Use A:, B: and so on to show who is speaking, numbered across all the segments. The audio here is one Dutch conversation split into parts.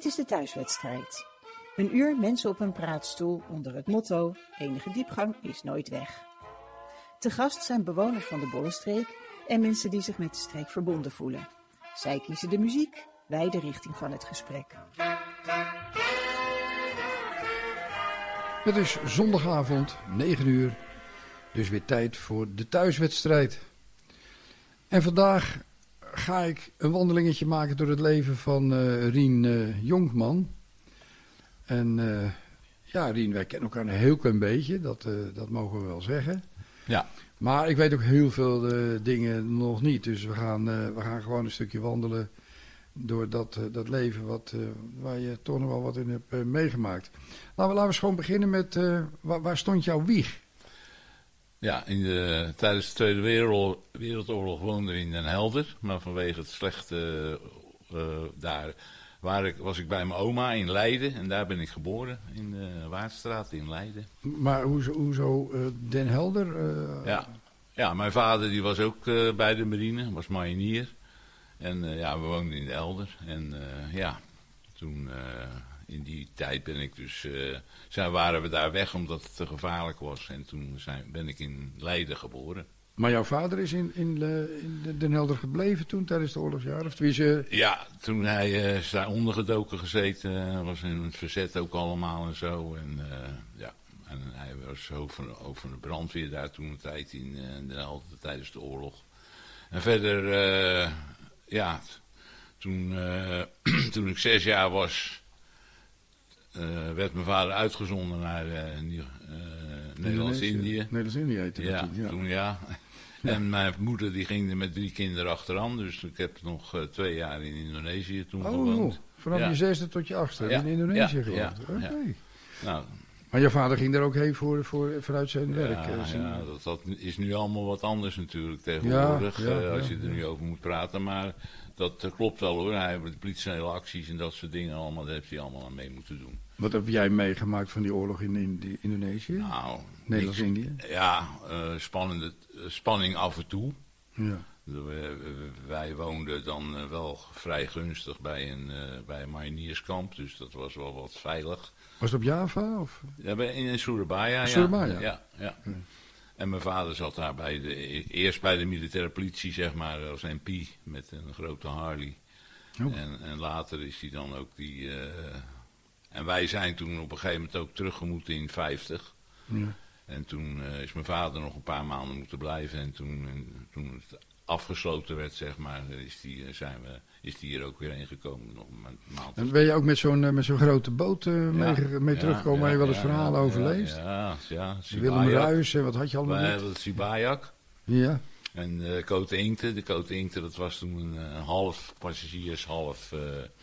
A: Dit is de thuiswedstrijd. Een uur mensen op een praatstoel onder het motto: enige diepgang is nooit weg. Te gast zijn bewoners van de Bollenstreek en mensen die zich met de streek verbonden voelen. Zij kiezen de muziek, wij de richting van het gesprek.
B: Het is zondagavond, 9 uur, dus weer tijd voor de thuiswedstrijd. En vandaag ga ik een wandelingetje maken door het leven van Rien Jonkman. En Rien, wij kennen elkaar een heel klein beetje, dat mogen we wel zeggen.
C: Ja.
B: Maar ik weet ook heel veel dingen nog niet, dus we gaan gewoon een stukje wandelen door dat leven waar je toch nog wel wat in hebt meegemaakt. Laten we eens gewoon beginnen met, waar stond jouw wieg?
C: Ja, tijdens de Tweede Wereldoorlog woonde ik in Den Helder, maar vanwege het slechte daar was ik bij mijn oma in Leiden en daar ben ik geboren, in de Waardstraat in Leiden. Maar
B: hoezo Den Helder?
C: Ja, mijn vader die was ook bij de marine, was marinier. En we woonden in de Helder. En toen in die tijd waren we daar weg omdat het te gevaarlijk was. En toen ben ik in Leiden geboren.
B: Maar jouw vader is in Den Helder gebleven toen tijdens de oorlogsjaren? Of
C: Ja, toen hij is daar ondergedoken gezeten, was in het verzet ook allemaal en zo. En hij was over de brandweer daar toen een tijd in Den Helder tijdens de oorlog. En verder, toen ik 6 jaar was, werd mijn vader uitgezonden naar Nederlands-Indië.
B: Nederlands-Indië heette dat
C: toen. En mijn moeder die ging er met 3 kinderen achteraan, dus ik heb nog 2 jaar in Indonesië toen gewoond.
B: Vanaf je 6e tot je 8e in Indonesië gewoond?
C: Ja.
B: Okay.
C: Nou,
B: maar je vader ging daar ook heen vanuit zijn werk?
C: Dat is nu allemaal wat anders natuurlijk tegenwoordig, als je er nu over moet praten. Maar dat klopt wel hoor. Hij heeft de politionele acties en dat soort dingen allemaal, daar heeft hij allemaal aan mee moeten doen.
B: Wat heb jij meegemaakt van die oorlog in Indonesië?
C: Nou,
B: Nederlands-Indië?
C: Ja, spanning af en toe.
B: Ja.
C: Wij woonden dan wel vrij gunstig bij een marinierskamp, dus dat was wel wat veilig.
B: Was het op Java? Of?
C: Ja, in Surabaya.
B: Surabaya?
C: Ja. En mijn vader zat daar eerst bij de militaire politie, zeg maar, als MP met een grote Harley. Oh. En later is hij dan ook en wij zijn toen op een gegeven moment ook teruggemoeten in 50. Ja. En toen is mijn vader nog een paar maanden moeten blijven. En toen het afgesloten werd, zeg maar, is die hier ook weer heen gekomen. Nog een maand. En
B: ben je ook met zo'n grote boot mee teruggekomen waar je wel eens verhalen over leest?
C: Ja.
B: Willem Ruijs, wat had je allemaal?
C: Wij hadden het Sibajak.
B: Ja.
C: En de Côte Inkte. De Côte Inkte, dat was toen een half passagiers, half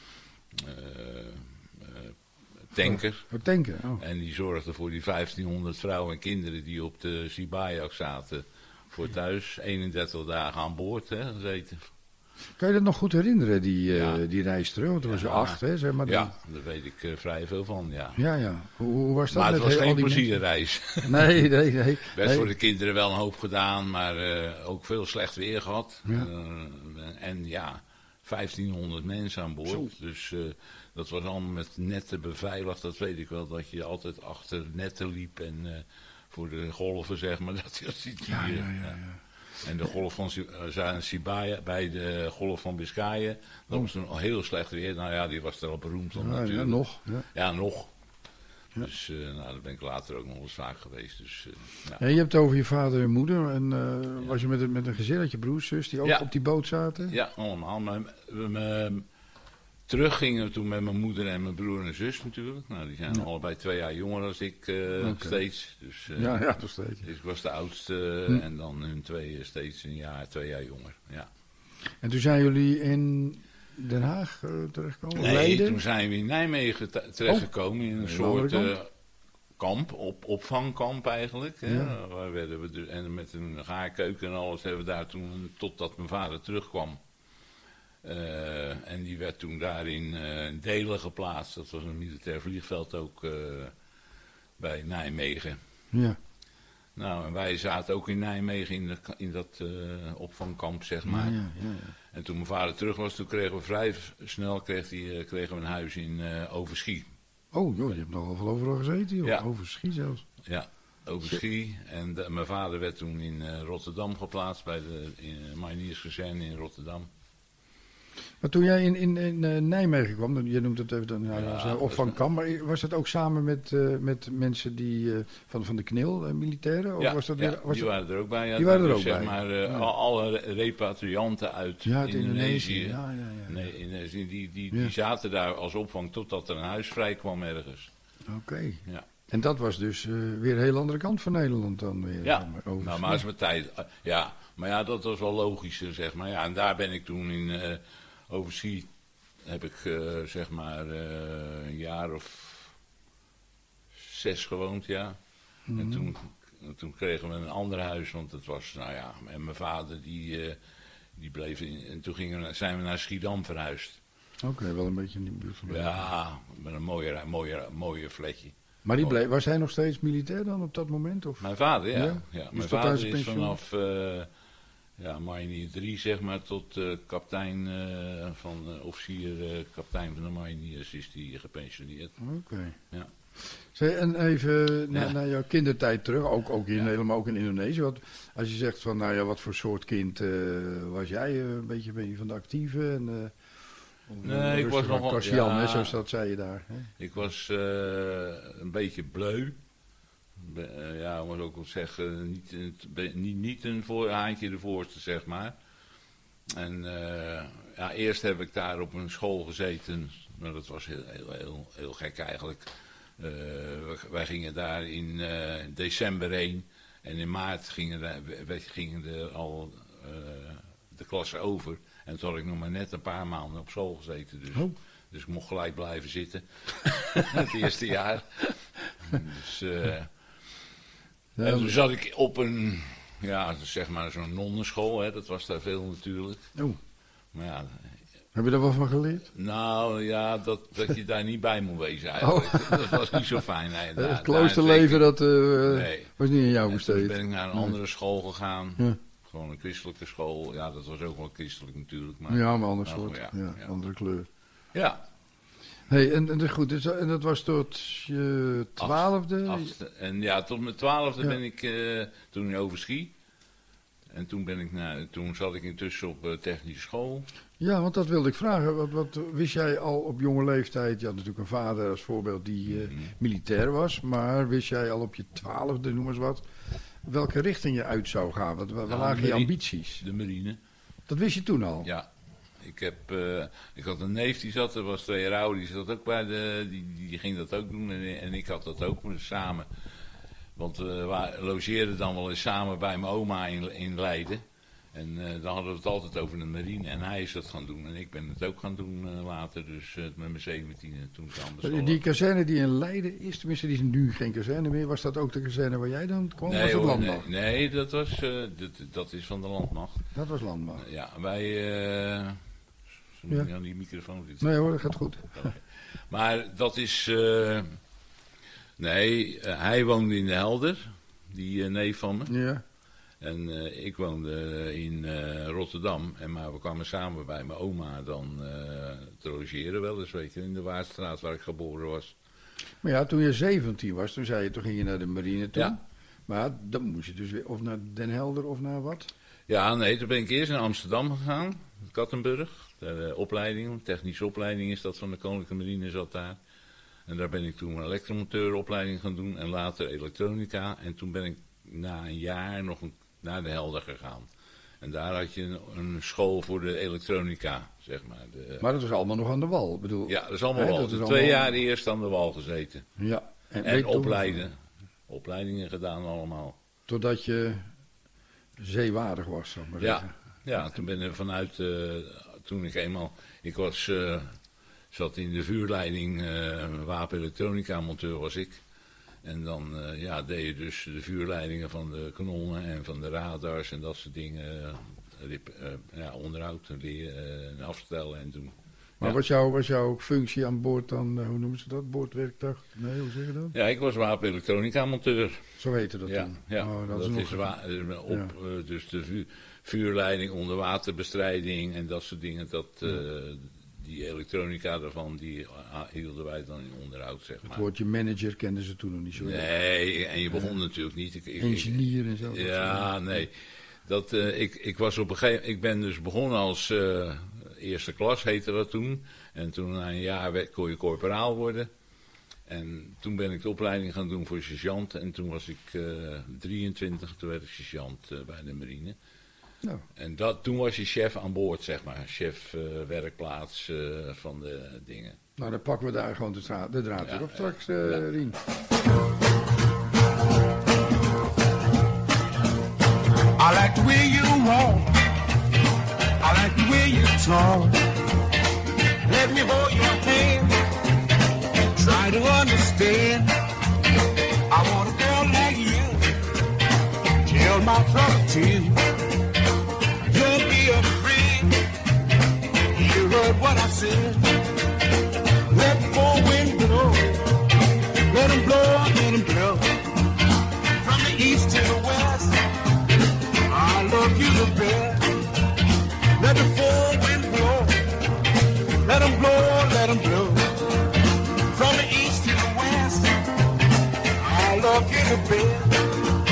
C: tanker.
B: Tanker,
C: En die zorgde voor die 1500 vrouwen en kinderen die op de Sibajak zaten voor thuis. 31 dagen aan boord gezeten.
B: Kan je dat nog goed herinneren, die reis terug? Want toen was je 8, hè? Zeg maar
C: ja, daar weet ik vrij veel van, ja.
B: Ja. Hoe was dat?
C: Maar het was geen plezierreis.
B: Nee.
C: Werd voor de kinderen wel een hoop gedaan, maar ook veel slecht weer gehad.
B: Ja.
C: En 1500 mensen aan boord. Zo. Dus dat was allemaal met netten beveiligd. Dat weet ik wel, dat je altijd achter netten liep en voor de golven, zeg maar. Dat ziet je hier. Ja. En de golf van Sibaya, bij de golf van Biscayen, dat was toen al heel slecht weer. Nou ja, die was er al beroemd om natuurlijk.
B: Ja, nog.
C: Ja, nog. Ja. Dus daar ben ik later ook nog eens vaak geweest. Dus,
B: ja, je hebt het over je vader en moeder. En was je met een gezinnetje, broers, zus, die ook op die boot zaten?
C: Ja, allemaal. Terug gingen we toen met mijn moeder en mijn broer en zus natuurlijk. Nou, die zijn allebei 2 jaar jonger dan ik steeds. Dus,
B: nog steeds.
C: Dus ik was de oudste en dan hun 2 steeds 2 jaar jonger. Ja.
B: En toen zijn jullie in Den Haag terechtgekomen?
C: Nee,
B: Leiden?
C: Toen zijn we in Nijmegen terechtgekomen in een soort kamp, opvangkamp eigenlijk. Ja. Waar werden we en met een gaarkeuken en alles hebben we daar toen, totdat mijn vader terugkwam. En die werd toen daar in Delen geplaatst. Dat was een militair vliegveld ook bij Nijmegen.
B: Ja.
C: Nou, en wij zaten ook in Nijmegen in dat opvangkamp, zeg maar.
B: Ja.
C: En toen mijn vader terug was, toen kregen we vrij snel kregen we een huis in Overschie.
B: Oh, joh, je hebt nogal veel overal gezeten, joh.
C: Ja.
B: Over Schie zelfs.
C: Ja, Overschie. En mijn vader werd toen in Rotterdam geplaatst, bij de Mariniersgezin in Rotterdam.
B: Maar toen jij in Nijmegen kwam, je noemt het even
C: Ja,
B: opvangkamp, maar was dat ook samen met mensen die van de KNIL, militairen? Of
C: Ja,
B: was dat
C: die waren er ook bij. Ja,
B: die waren er ook
C: zeg
B: bij.
C: maar alle repatrianten uit Indonesië.
B: Ja.
C: Nee, Indonesië, die zaten daar als opvang totdat er een huis vrij kwam ergens.
B: Oké.
C: Ja.
B: En dat was dus weer een heel andere kant van Nederland dan weer.
C: Ja,
B: zeg maar,
C: nou, maar is mijn tijd. Ja, maar ja, dat was wel logischer, zeg maar. Ja, en daar ben ik toen in Overschie, heb ik zeg maar een jaar of 6 gewoond, ja. En toen kregen we een ander huis, want het was, nou ja, en mijn vader die bleef in, en toen zijn we naar Schiedam verhuisd.
B: Oké, wel een beetje in die buurt van.
C: Ja, met een mooie flatje.
B: Maar was hij nog steeds militair dan op dat moment? Of?
C: Mijn vader, ja.
B: Ja?
C: Ja,
B: Dus
C: mijn
B: tot aan
C: vader
B: zijn
C: is
B: pensioen?
C: vanaf Marinier 3, zeg maar, tot kapitein van officier, kapitein van de Mariniers is die gepensioneerd.
B: Oké.
C: Ja.
B: Zeg, en even naar jouw kindertijd terug, ook hier in
C: Ja.
B: Nederland, maar ook in Indonesië. Als je zegt van, nou ja, wat voor soort kind was jij? Ben je van de actieve? En,
C: Nee, ik was nogal...
B: Kasian,
C: ja,
B: hè, zoals dat zei je daar. Hè?
C: ik was een beetje bleu. Ja, moet ook wel zeggen, niet een haantje de voorste, zeg maar. En ja, eerst heb ik daar op een school gezeten. Maar dat was heel gek eigenlijk. Wij gingen daar in december heen. En in maart gingen er al de klassen over. En toen had ik nog maar net een paar maanden op school gezeten. Dus ik mocht gelijk blijven zitten. Het eerste jaar. Dus... en toen zat ik op een, ja, zeg maar zo'n nonnenschool, hè, dat was daar veel natuurlijk.
B: Oh.
C: Maar ja,
B: Heb je daar wat van geleerd?
C: nou ja, dat je daar niet bij moet wezen eigenlijk. Dat was niet zo fijn. Nee,
B: Het kloosterleven, dat
C: nee.
B: was niet in jou
C: En toen
B: besteed.
C: ben ik naar een andere school gegaan.
B: Ja.
C: Gewoon een christelijke school. Ja, dat was ook wel christelijk natuurlijk. Maar,
B: Ja, maar ander
C: nou,
B: soort.
C: ja.
B: Andere kleur.
C: Ja.
B: Hey, en goed, en dat was tot je 12e?
C: En ja, tot mijn 12e ben ik toen in Overschie. En toen zat ik intussen op technische school.
B: Ja, want dat wilde ik vragen. Wat wist jij al op jonge leeftijd? Je had natuurlijk een vader als voorbeeld die militair was. Maar wist jij al op je 12e, noem eens wat, welke richting je uit zou gaan? Waar lagen je ambities?
C: De marine.
B: Dat wist je toen al?
C: Ja. Ik had een neef die zat, er was 2 jaar ouder, die zat ook bij die ging dat ook doen en ik had dat ook samen. Want we logeerden dan wel eens samen bij mijn oma in Leiden. En dan hadden we het altijd over de marine en hij is dat gaan doen. En ik ben het ook gaan doen later, dus met mijn 17e toen ze anders.
B: Die kazerne die in Leiden is, tenminste die is nu geen kazerne meer. Was dat ook de kazerne waar jij dan kwam?
C: Nee,
B: was het
C: hoor,
B: landmacht?
C: nee, dat is van de landmacht.
B: Dat was landmacht.
C: Ja, wij... Moet je aan die microfoon zitten?
B: Nee hoor, dat gaat goed.
C: Maar dat is... nee, hij woonde in de Helder, die neef van me.
B: Ja.
C: En ik woonde in Rotterdam. Maar we kwamen samen bij mijn oma dan te logeren wel eens, weet je, in de Waardstraat waar ik geboren was.
B: Maar ja, toen je 17 was, toen ging je naar de marine toe.
C: Ja.
B: Maar dan moest je dus weer of naar Den Helder of naar wat?
C: Ja, nee, toen ben ik eerst naar Amsterdam gegaan, Kattenburg. De opleiding, technische opleiding is dat van de Koninklijke Marine, zat daar. En daar ben ik toen een elektromonteuropleiding gaan doen en later elektronica. En toen ben ik na een jaar nog naar de Helder gegaan. En daar had je een school voor de elektronica, zeg maar.
B: Maar dat was allemaal nog aan de wal, ik bedoel.
C: Ja, dat is allemaal
B: hè,
C: wal.
B: dat is
C: 2
B: allemaal...
C: jaar eerst aan de wal gezeten.
B: Ja.
C: En opleidingen gedaan allemaal.
B: Totdat je zeewaardig was, zou ik maar zeggen.
C: Ja, toen ben ik vanuit, toen ik eenmaal, zat in de vuurleiding, wapenelektronica monteur was ik. En dan deed je dus de vuurleidingen van de kanonnen en van de radars en dat soort dingen, onderhoud en afstellen en doen.
B: Maar was jouw functie aan boord dan, hoe noemen ze dat? Boordwerktuig? Nee, hoe zeg je dat?
C: Ja, ik was wapenelektronica-monteur.
B: Zo heette dat
C: Ja,
B: toen?
C: ja.
B: Oh,
C: dat is dus de vuurleiding, onderwaterbestrijding en dat soort dingen. Die elektronica daarvan, die hielden wij dan in onderhoud, zeg maar.
B: Het woordje manager kenden ze toen nog niet zo.
C: Nee, en je begon natuurlijk niet.
B: Engineer en zo.
C: Ja, nee. Ik ben dus begonnen als eerste klas, heette dat toen. En toen na een jaar kon je corporaal worden. En toen ben ik de opleiding gaan doen voor sergeant. En toen was ik 23, toen werd ik sergeant bij de marine. Nou. En toen was je chef aan boord, zeg maar. Chef werkplaats van de dingen.
B: Nou, dan pakken we daar gewoon de draad weer op straks, Rien.
D: I like the way you walk. I like the way you talk. Let me hold your hand. Try to understand. I want a girl like you. Tell my trouble too. Don't be afraid. You heard what I said. Let the four wind blow. Let them blow, let them blow. From the east to the west. I love you the best. Let the four wind blow. Let them blow, let them blow. From the east to the west. I love you the best.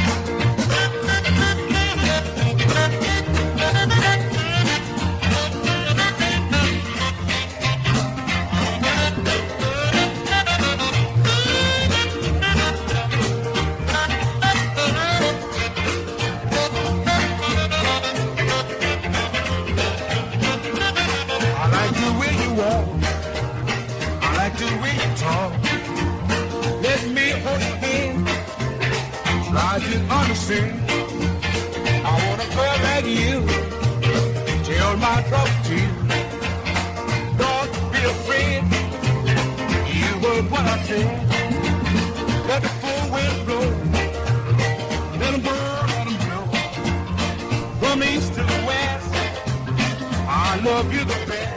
D: I can understand. I want a girl like you. Tell my trouble to you. Don't be afraid. You heard what I said. Let the full wind blow. Let them burn, let them blow. From east to the west. I love you the best.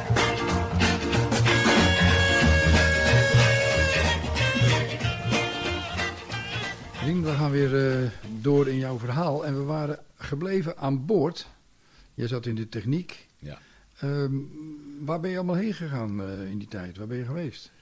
B: We gaan weer door in jouw verhaal en we waren gebleven aan boord. Jij zat in de techniek.
C: Ja.
B: Waar ben je allemaal heen gegaan in die tijd? Waar ben je geweest?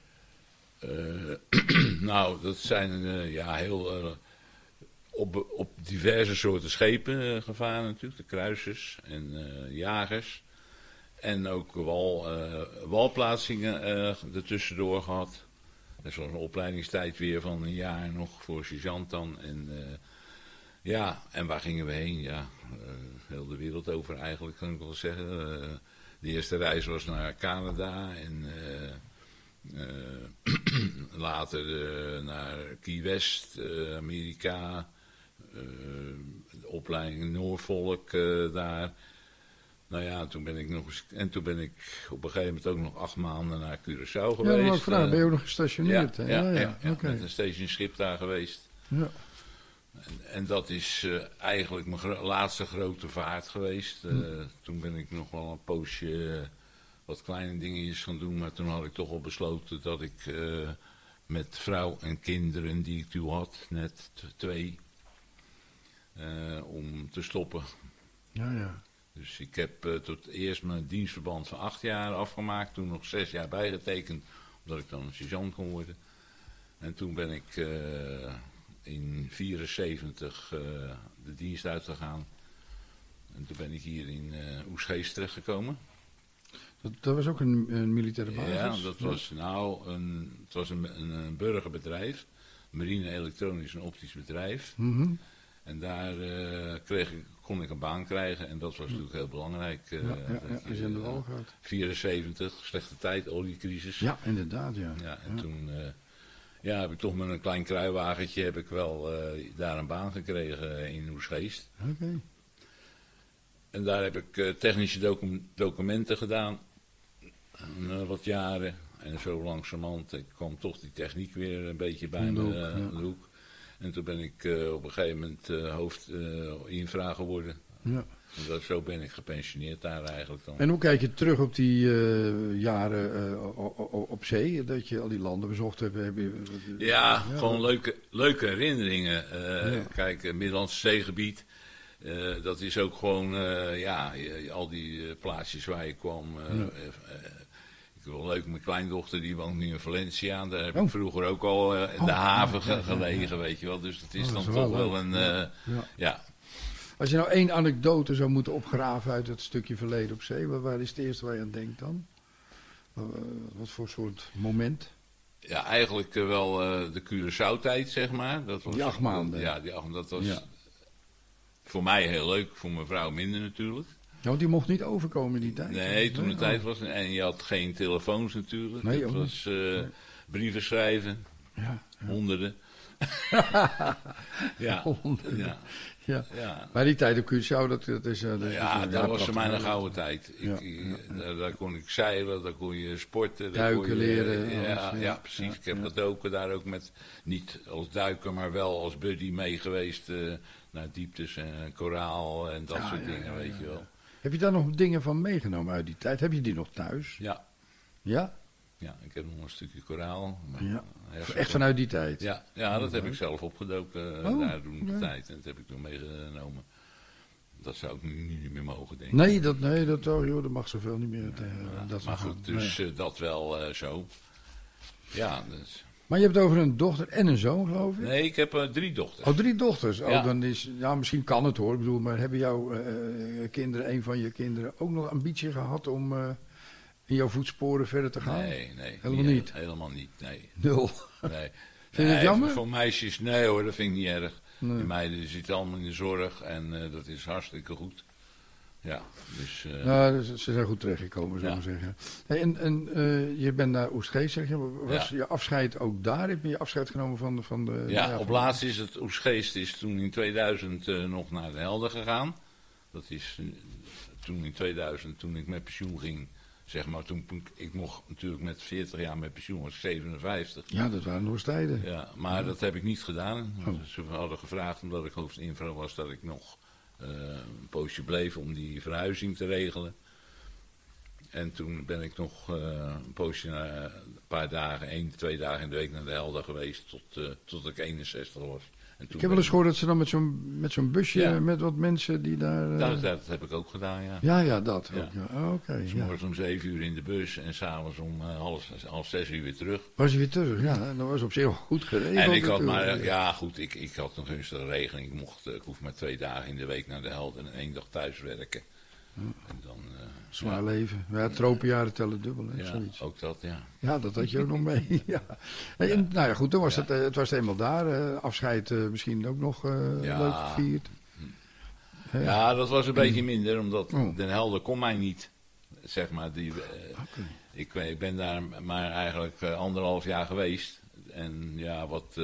C: Nou, dat zijn heel op diverse soorten schepen gevaren natuurlijk. De kruisers en jagers. En ook walplaatsingen ertussendoor gehad. Dat was een opleidingstijd weer van een jaar nog voor sergeant dan. En en waar gingen we heen? Ja, heel de wereld over eigenlijk, kan ik wel zeggen. De eerste reis was naar Canada en later naar Key West, Amerika. De opleiding Noorfolk daar. Nou ja, toen ben ik op een gegeven moment ook nog 8 maanden naar Curaçao geweest. Ja,
B: maar vraag, ben je ook nog gestationeerd?
C: Ja,
B: okay.
C: Met een stationschip daar geweest.
B: Ja.
C: En dat is eigenlijk mijn laatste grote vaart geweest. Toen ben ik nog wel een poosje wat kleine dingetjes gaan doen. Maar toen had ik toch al besloten dat ik met vrouw en kinderen die ik toen had, net 2, om te stoppen.
B: Ja.
C: Dus ik heb tot eerst mijn dienstverband van 8 jaar afgemaakt. Toen nog 6 jaar bijgetekend, omdat ik dan een sergeant kon worden. En toen ben ik in 1974 de dienst uitgegaan. En toen ben ik hier in Oegstgeest terechtgekomen.
B: Dat was ook een militaire basis?
C: Ja, dat was een burgerbedrijf. Marine Elektronisch en Optisch Bedrijf.
B: Mm-hmm.
C: En daar kon ik een baan krijgen en dat was natuurlijk heel belangrijk.
B: Als je in de wal gaat.
C: 74, slechte tijd, oliecrisis.
B: Ja, inderdaad, ja.
C: Toen heb ik toch met een klein kruiwagentje daar een baan gekregen in Oegstgeest.
B: Oké.
C: En daar heb ik technische documenten gedaan, wat jaren. En zo langzamerhand kwam toch die techniek weer een beetje bij me aan de hoek. En toen ben ik op een gegeven moment hoofd infra geworden.
B: Ja.
C: Zo ben ik gepensioneerd daar eigenlijk dan.
B: En hoe kijk je terug op die jaren op zee? Dat je al die landen bezocht hebt?
C: Ja, gewoon leuke herinneringen. Kijk, Middellandse Zeegebied. Dat is ook gewoon, al die plaatsjes waar je kwam. Ik vind wel leuk, mijn kleindochter die woont nu in Valencia. Daar heb ik vroeger ook al in de haven gelegen, weet je wel. Dus dat is dan toch wel een...
B: Als je nou 1 anekdote zou moeten opgraven uit het stukje verleden op zee, waar is het eerste waar je aan denkt dan? Wat voor soort moment?
C: Ja, eigenlijk wel de Curaçao-tijd, zeg maar. Dat was,
B: die 8 maanden.
C: Dat was voor mij heel leuk, voor mijn vrouw minder natuurlijk.
B: Ja, want die mocht niet overkomen in die tijd.
C: Nee, toen de tijd was... En je had geen telefoons natuurlijk.
B: Nee,
C: het was brieven schrijven.
B: Ja.
C: Honderden.
B: Honderden. Ja. Maar die tijd op Curaçao, dat
C: was voor mij een gouden tijd. Daar kon ik zeilen, daar kon je sporten.
B: Duiken leren.
C: Ja, precies. Ik heb gedoken daar ook met, niet als duiker, maar wel als buddy mee geweest. Naar dieptes en koraal en dat soort dingen, weet je wel.
B: Heb je daar nog dingen van meegenomen uit die tijd? Heb je die nog thuis?
C: Ja.
B: Ja?
C: Ja, ik heb nog een stukje koraal.
B: Echt vanuit die tijd?
C: Ja, dat heb ik zelf opgedoken daar toen de tijd. En dat heb ik toen meegenomen. Dat zou ik nu niet meer mogen, denk ik.
B: Nee, dat mag zoveel niet meer.
C: Maar goed, dus dat wel zo. Ja, dus...
B: Maar je hebt over een dochter en een zoon, geloof ik?
C: Nee, ik heb 3 dochters.
B: Oh, 3 dochters.
C: Ja.
B: Dan is, misschien kan het hoor. Ik bedoel, maar hebben jouw kinderen, een van je kinderen, ook nog ambitie gehad om in jouw voetsporen verder te gaan?
C: Nee.
B: Helemaal niet?
C: Helemaal niet, nee.
B: 0?
C: Nee.
B: Vind je het jammer?
C: Voor meisjes, nee hoor, dat vind ik niet erg.
B: Nee.
C: Die meiden zitten allemaal in de zorg en dat is hartstikke goed. Ja, dus...
B: ze zijn goed terechtgekomen, zou ik maar zeggen. Hey, en je bent naar Oegstgeest, zeg je. Was je afscheid ook daar? Heb je afscheid genomen van de...
C: Ja, op laatst is het Oegstgeest is toen in 2000 nog naar de Helder gegaan. Dat is toen in 2000, toen ik met pensioen ging, zeg maar, ik mocht natuurlijk met 40 jaar met pensioen, was 57.
B: Ja, dat waren nog eens tijden.
C: Ja, maar dat heb ik niet gedaan. Ze hadden gevraagd, omdat ik hoofdinfra was, dat ik nog een poosje bleef om die verhuizing te regelen. En toen ben ik nog een poosje, een paar dagen, 1, 2 dagen in de week naar de Helder geweest, tot ik 61 was.
B: Ik heb wel eens gehoord dat ze dan met zo'n busje, met wat mensen die daar...
C: Dat heb ik ook gedaan, ja.
B: Ja, dat ook. Ja. Oh, oké.
C: Dus morgens om 7 uur in de bus en s'avonds om half 6 uur weer terug.
B: Was je weer terug? Ja, dat was op zich goed geregeld.
C: En ik had ik had een gunstige regeling. Ik hoef maar 2 dagen in de week naar de Helder en 1 dag thuis werken. En dan...
B: Zwaar leven. Ja, tropenjaren tellen dubbel, hè, zoiets.
C: Ook dat, ja.
B: Ja, dat had je ook nog mee. Ja. En, nou ja, goed, toen was het was eenmaal daar. Afscheid misschien ook nog leuk gevierd.
C: Ja, dat was een beetje minder, omdat Den Helder kon mij niet, zeg maar. Ik ben daar maar eigenlijk 1,5 jaar geweest. En ja, wat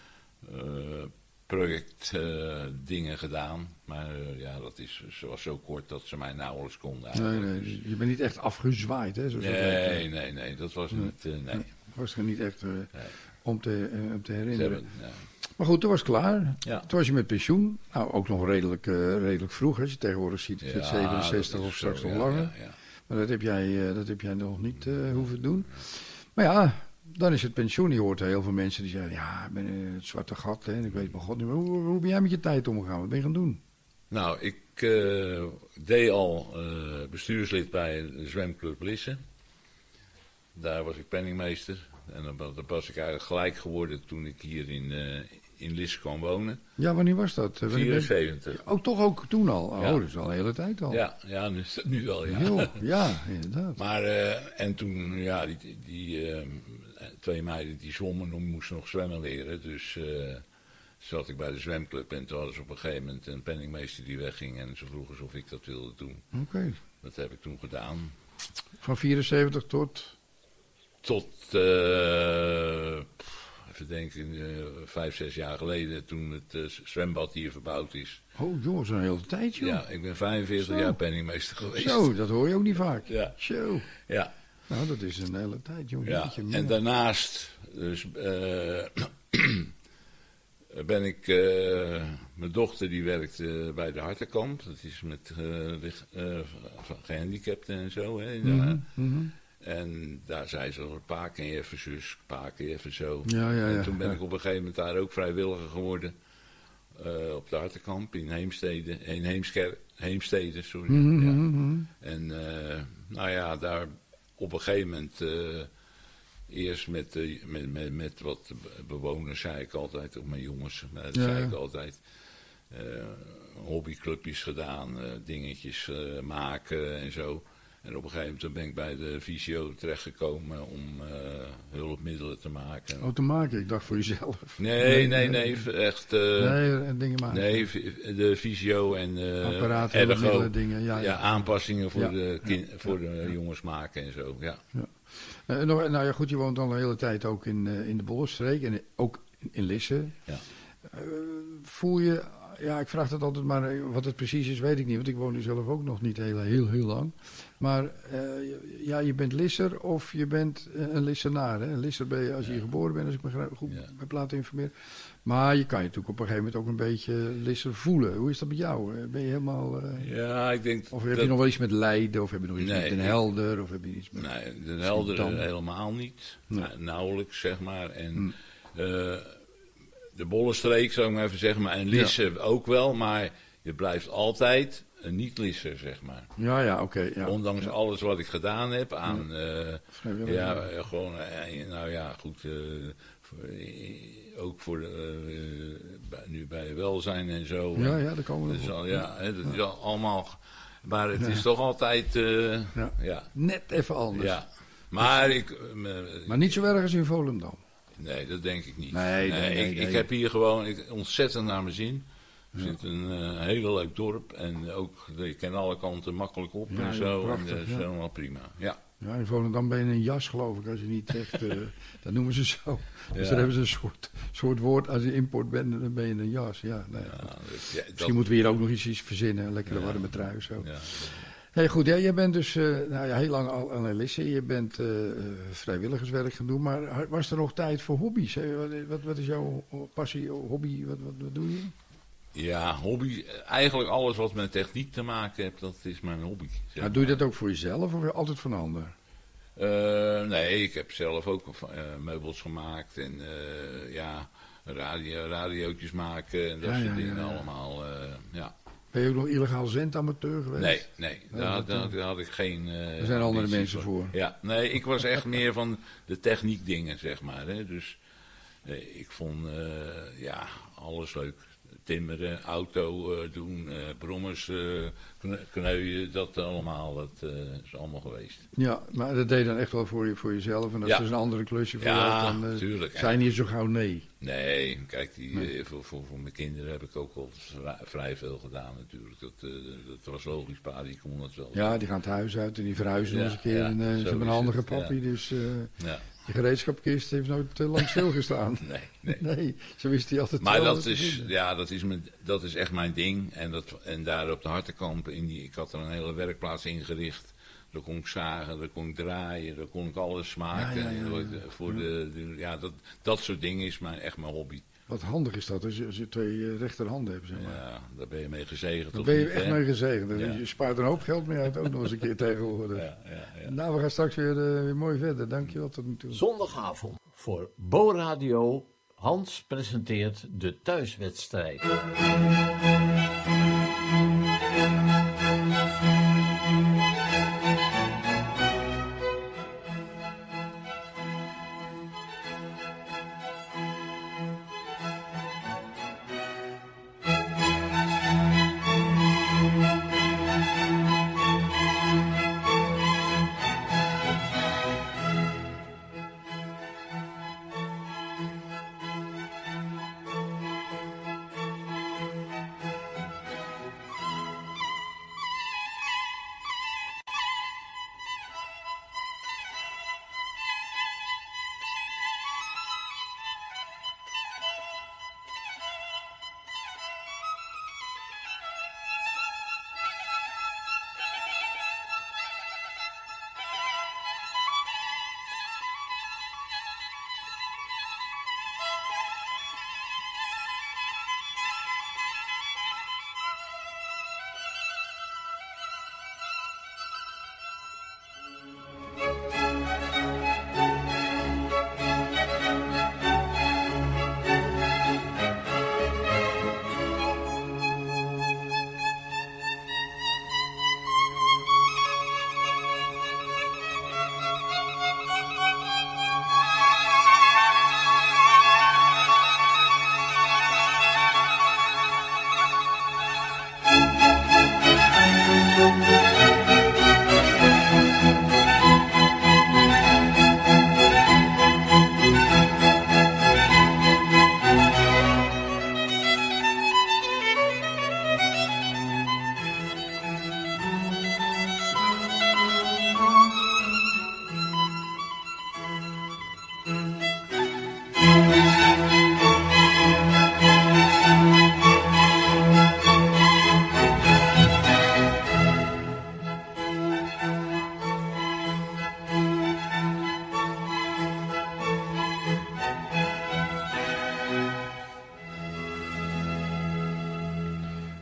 C: projectdingen gedaan. Maar dat was zo kort dat ze mij nauwelijks konden.
B: Nee, je bent niet echt afgezwaaid, hè?
C: Nee, dat was niet... nee.
B: Was er niet echt om te herinneren.
C: Ja.
B: Maar goed, toen was het klaar.
C: Ja.
B: Toen was je met pensioen. Nou, ook nog redelijk vroeg. Als je tegenwoordig ziet, 67 of straks nog langer.
C: Ja.
B: Maar dat heb jij nog niet hoeven doen. Maar ja, dan is het pensioen. Je hoort heel veel mensen die zeggen, ja, ik ben het zwarte gat. Hè, en ik weet mijn god niet meer. Hoe ben jij met je tijd omgegaan? Wat ben je gaan doen?
C: Nou, ik deed al bestuurslid bij de zwemclub Lisse. Daar was ik penningmeester. En dan was ik eigenlijk gelijk geworden toen ik hier in Lisse kwam wonen.
B: Ja, wanneer was dat?
C: 74.
B: Oh, toch ook toen al? Oh, dat is al een hele tijd al.
C: Ja, nu wel, ja.
B: Jo, ja, inderdaad.
C: Maar, en toen, die 2 meiden die zwommen, moesten nog zwemmen leren. Dus zat ik bij de zwemclub en toen hadden ze op een gegeven moment een penningmeester die wegging. En ze vroegen of ik dat wilde doen.
B: Oké.
C: Dat heb ik toen gedaan.
B: Van 74 tot...
C: Tot, even denken, 5, 6 jaar geleden toen het zwembad hier verbouwd is.
B: Oh joh, zo'n hele tijd joh.
C: Ja, ik ben 45 jaar penningmeester geweest.
B: Zo, dat hoor je ook niet vaak.
C: Ja.
B: Zo.
C: Ja.
B: Nou, dat is een hele tijd joh.
C: Ja, en daarnaast, dus ben ik... mijn dochter die werkt bij de Hartenkamp. Dat is met gehandicapten en zo. Hè, En daar zei ze, een paar keer even zus, een paar keer even zo. En toen ben ik op een gegeven moment daar ook vrijwilliger geworden. Op de Hartenkamp in Heemstede. Heemstede, sorry. En nou ja, daar op een gegeven moment... eerst met wat bewoners, zei ik altijd, of mijn jongens, dat zei ik altijd. Hobbyclubjes gedaan, dingetjes maken en zo. En op een gegeven moment ben ik bij de visio terechtgekomen om hulpmiddelen te maken.
B: Oh, te maken? Ik dacht voor jezelf.
C: Nee, echt...
B: dingen maken.
C: Nee, de visio en
B: apparaten,
C: ergo,
B: dingen. Ja,
C: aanpassingen voor de jongens maken en zo, ja.
B: Nou ja, goed, je woont al een hele tijd ook in de Bollenstreek en ook in Lisse. Ja. Voel je... Ja, ik vraag dat altijd, maar wat het precies is, weet ik niet. Want ik woon nu zelf ook nog niet heel lang. Maar ja, je bent Lisser of je bent een Lissenaar. Hè? Een Lisser ben je als je hier geboren bent, als ik me goed heb laten informeren. Maar je kan je natuurlijk op een gegeven moment ook een beetje Lisser voelen. Hoe is dat met jou? Ben je helemaal...
C: ja, ik denk...
B: Of heb je nog wel iets met Leiden? Of heb je nog iets met Den Helder? Of heb je iets met...
C: Nee, Den Helder helemaal niet. Nee. Nauwelijks, zeg maar. En... de Bollenstreek, zou ik maar even zeggen, maar en Lisse ook wel, maar je blijft altijd een niet-Lisser, zeg maar.
B: Ja, oké.
C: Ondanks alles wat ik gedaan heb aan, gewoon, nou ja, goed, ook voor nu bij welzijn en zo.
B: Ja, daar komen we
C: op. Dat is allemaal, maar het is toch altijd,
B: net even anders.
C: Ja, maar
B: maar niet zo erg als in Volendam.
C: Nee, dat denk ik niet.
B: Nee.
C: Ik heb hier gewoon ontzettend naar mijn zin. Ik vind het een heel leuk dorp. En ook, je kan alle kanten makkelijk op en zo.
B: Prachtig,
C: en dat is helemaal prima. Ja.
B: Ja, in Volendam ben je een jas, geloof ik, als je niet echt... dat noemen ze zo. Dus daar hebben ze een soort woord. Als je import bent, dan ben je een jas. Ja, misschien moeten we hier ook nog iets verzinnen. Een lekkere warme trui, zo. Ja. Hey, goed, jij bent dus heel lang al aan Lisse. Je bent vrijwilligerswerk gaan doen. Maar was er nog tijd voor hobby's? Wat is jouw passie, hobby? Wat doe je?
C: Ja, hobby. Eigenlijk alles wat met techniek te maken heeft, dat is mijn hobby.
B: Doe je dat ook voor jezelf of altijd van anderen?
C: Nee, ik heb zelf ook meubels gemaakt. En radiootjes maken en dat soort dingen allemaal.
B: Ben je ook nog illegaal zendamateur geweest?
C: Nee, daar had ik geen...
B: er zijn andere mensen voor.
C: Ja, nee, ik was echt meer van de techniek dingen, zeg maar. Hè. Dus ik vond alles leuk. Timmeren, auto doen, brommers, kneuien, dat allemaal. Dat is allemaal geweest.
B: Ja, maar dat deed je dan echt wel voor jezelf. En als er een andere klusje voor jou, dan
C: tuurlijk,
B: zijn niet zo gauw nee.
C: Nee, kijk, voor mijn kinderen heb ik ook al vrij veel gedaan natuurlijk. Dat was logisch, pa, die kon dat wel.
B: Ja, die gaan het huis uit en die verhuizen nog eens een keer. En ze hebben een handige papi, dus... De gereedschapkist heeft nooit lang stilgestaan. Nee, zo wist hij altijd.
C: Maar dat is echt mijn ding. En daar op de Hartenkamp, ik had er een hele werkplaats ingericht. Daar kon ik zagen, daar kon ik draaien, daar kon ik alles maken. Dat soort dingen is echt mijn hobby.
B: Wat handig is dat, als je twee rechterhanden hebt, zeg maar.
C: Ja, daar ben je mee gezegend.
B: Daar ben je echt mee gezegend. Ja. Je spaart een hoop geld mee uit, ook nog eens een keer tegenwoordig. Ja. Nou, we gaan straks weer mooi verder. Dankjewel tot nu toe.
E: Zondagavond voor Bo Radio. Hans presenteert de thuiswedstrijd.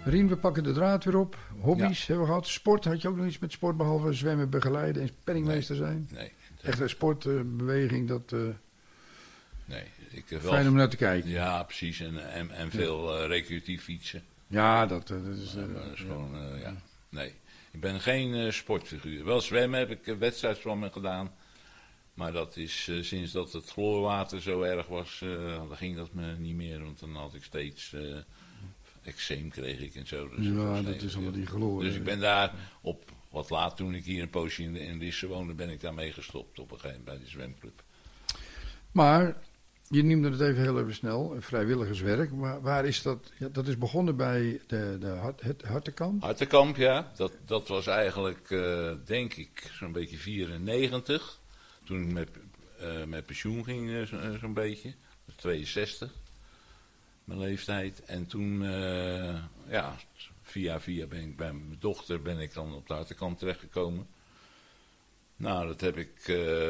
B: Rien, we pakken de draad weer op. Hobby's hebben we gehad. Sport, had je ook nog iets met sport, behalve zwemmen, begeleiden en penningmeester zijn?
C: Nee.
B: Echt een sportbeweging, dat...
C: Nee. Ik heb wel...
B: Fijn om naar te kijken.
C: Ja, precies. En veel recreatief fietsen.
B: Ja, dat is...
C: dat is gewoon, ja. Nee, ik ben geen sportfiguur. Wel zwemmen heb ik wedstrijdzwemmen gedaan. Maar dat is sinds dat het chloorwater zo erg was, dan ging dat me niet meer. Want dan had ik steeds eczeem kreeg ik en zo. Dus
B: ja, dat is allemaal die chloor.
C: Dus ik ben daar op wat laat, toen ik hier een poosje in Lisse woonde, ben ik daarmee gestopt op een gegeven moment bij de zwemclub.
B: Maar... Je noemde het even heel even snel, vrijwilligerswerk. Maar waar is dat? Ja, dat is begonnen bij het Hartenkamp?
C: Hartenkamp, ja. Dat was eigenlijk, denk ik, zo'n beetje 94. Toen ik met pensioen ging, zo'n beetje. 62, mijn leeftijd. En toen, ja, via ben ik bij mijn dochter ben ik dan op de Hartenkamp terechtgekomen. Nou, dat heb ik,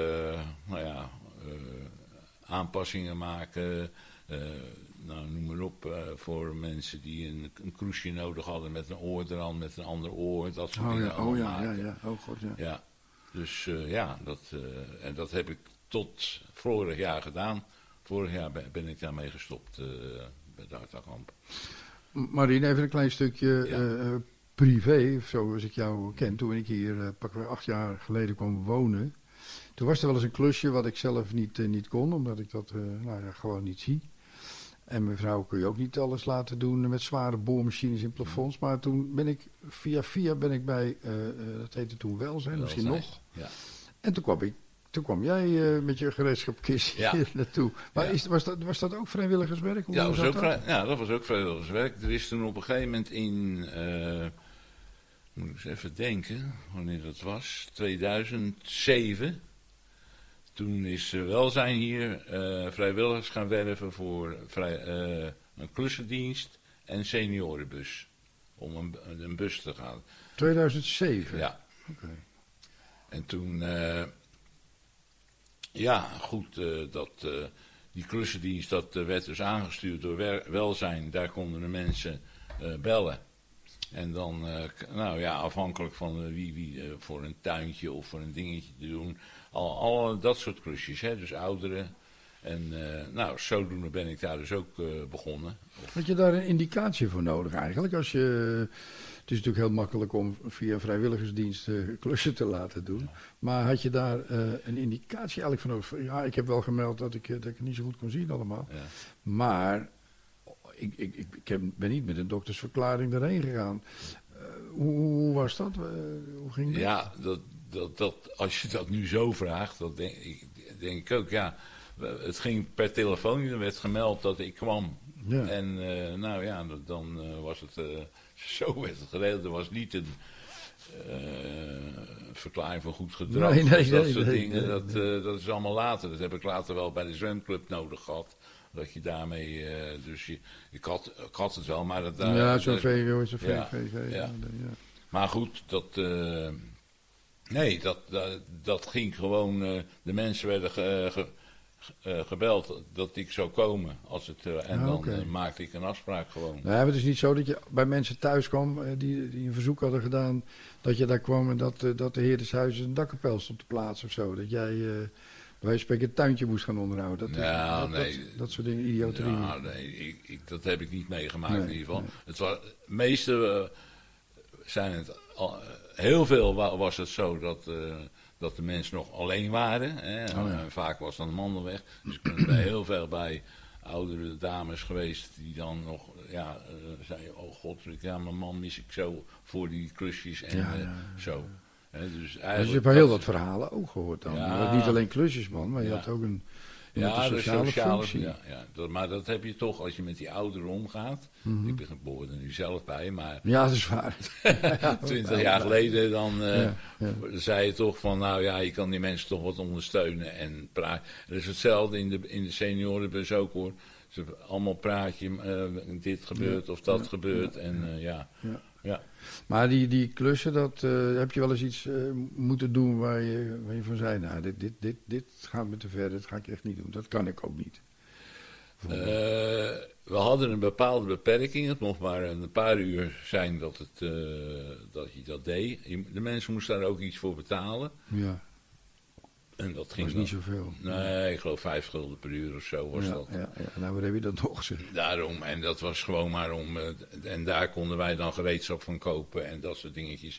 C: aanpassingen maken, noem maar op, voor mensen die een kroesje nodig hadden met een oordrand, met een ander oor, dat soort dingen maken.
B: Ja. Oh god, ja.
C: Ja, dus en dat heb ik tot vorig jaar gedaan. Vorig jaar ben ik daarmee gestopt bij de Hartenkamp.
B: Marien, even een klein stukje privé, zoals ik jou ken. Toen ik hier pakweg 8 jaar geleden kwam wonen. Toen was er wel eens een klusje wat ik zelf niet kon, omdat ik dat gewoon niet zie. En mijn vrouw kun je ook niet alles laten doen met zware boormachines in plafonds. Maar toen ben ik via ben ik bij, dat heette toen Welzijn, misschien nog.
C: Ja.
B: En toen kwam jij met je gereedschapkistje hier naartoe. Maar was dat ook vrijwilligerswerk?
C: Ja, dat was ook vrijwilligerswerk. Er is toen op een gegeven moment in... moet ik eens even denken wanneer dat was. 2007. Toen is Welzijn hier vrijwilligers gaan werven voor een klussendienst en seniorenbus. Om een bus te gaan.
B: 2007?
C: Ja.
B: Okay.
C: En toen, die klussendienst dat werd dus aangestuurd door Welzijn. Daar konden de mensen bellen. En dan, afhankelijk van wie voor een tuintje of voor een dingetje te doen. Al dat soort klusjes, hè, dus ouderen. En zodoende ben ik daar dus ook begonnen.
B: Had je daar een indicatie voor nodig eigenlijk? Het is natuurlijk heel makkelijk om via een vrijwilligersdienst klussen te laten doen. Maar had je daar een indicatie eigenlijk voor nodig? Ja, ik heb wel gemeld dat ik het niet zo goed kon zien allemaal. Ja. Maar... Ik ben niet met een doktersverklaring erheen gegaan. Hoe was dat? Hoe ging dat?
C: Ja, dat, als je dat nu zo vraagt, dat denk ik ook. Ja, het ging per telefoon. Er werd gemeld dat ik kwam. Ja. En dan was het... zo werd het geregeld. Er was niet een verklaring van goed gedrag. Nee, dat soort dingen. Dat is allemaal later. Dat heb ik later wel bij de zwemclub nodig gehad. Dat je daarmee, ik had het wel, maar dat...
B: zo'n VWO is een VVV. Ja.
C: Maar goed, dat ging gewoon, de mensen werden gebeld dat ik zou komen. Dan maakte ik een afspraak gewoon.
B: Nou, het is niet zo dat je bij mensen thuis kwam die een verzoek hadden gedaan, dat je daar kwam en dat de heer des huizes een dakkapel stond te plaatsen of zo. Dat jij... wij spreken het tuintje moest gaan onderhouden. Dat soort dingen, idioterie.
C: Ja, nee, dat heb ik niet meegemaakt in ieder geval. Nee. Meeste zijn het... heel veel was het zo dat de mensen nog alleen waren. Hè. Vaak was dan de man weg. Dus ik ben heel veel bij oudere dames geweest die dan nog zeiden... Oh god, mijn man mis ik zo voor die klusjes en zo.
B: Dus je hebt heel wat verhalen ook gehoord dan. Ja. Niet alleen klusjesman, maar je had ook een sociale functie.
C: Ja. Maar dat heb je toch als je met die ouderen omgaat. Mm-hmm. Ik behoor er nu zelf bij, maar...
B: Ja, dat is waar.
C: 20 jaar geleden dan zei je toch van... je kan die mensen toch wat ondersteunen en praten. Dat is hetzelfde in de seniorenbus ook hoor. Ze hebben allemaal praatje, dit gebeurt of dat gebeurt. Ja.
B: Maar die klussen, heb je wel eens iets moeten doen waar je van zei... Nou, dit gaat me te ver, dit ga ik echt niet doen. Dat kan ik ook niet. gevonden?
C: We hadden een bepaalde beperking. Het mocht maar een paar uur zijn dat je dat deed. De mensen moesten daar ook iets voor betalen.
B: Ja,
C: En dat ging
B: was niet zoveel.
C: Nee, ik geloof 5 gulden per uur of zo was dat.
B: Ja, nou, wat heb je dat nog? Zeg.
C: Daarom, en dat was gewoon maar om... en daar konden wij dan gereedschap van kopen en dat soort dingetjes.